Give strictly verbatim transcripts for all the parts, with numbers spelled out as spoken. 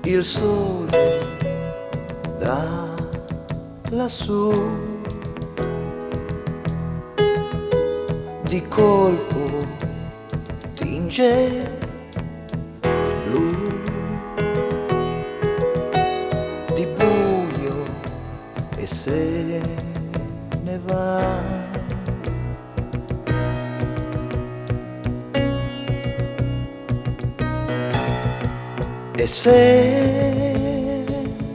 il sole da lassù di colpo tinge di blu, di buio e se ne va. E se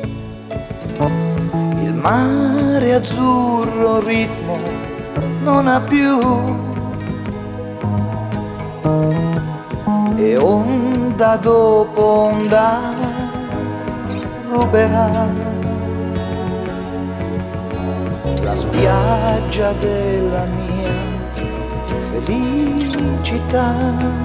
il mare azzurro ritmo non ha più e onda dopo onda ruberà la spiaggia della mia felicità.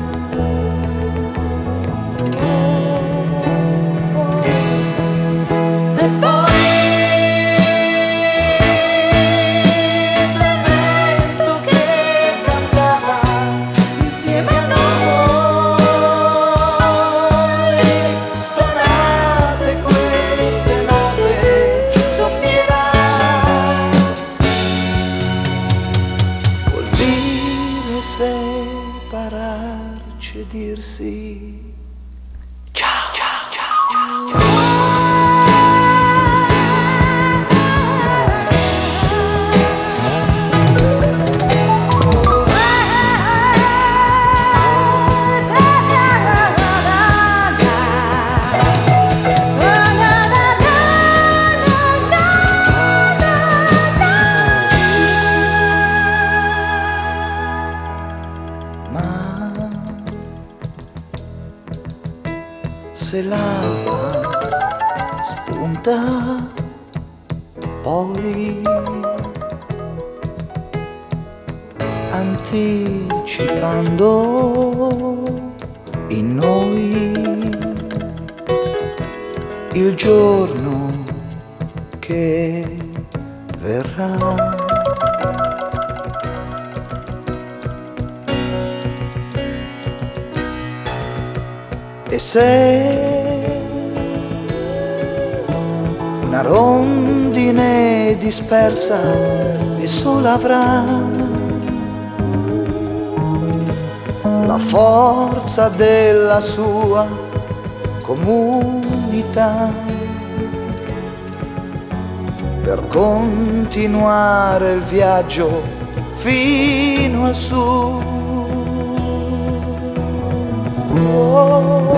Separarci e dirsi ciao, ciao, ciao, ciao. Se l'alba spunta poi anticipando in noi il giorno che verrà. E se una rondine dispersa e sola avrà la forza della sua comunità per continuare il viaggio fino al sud. Oh.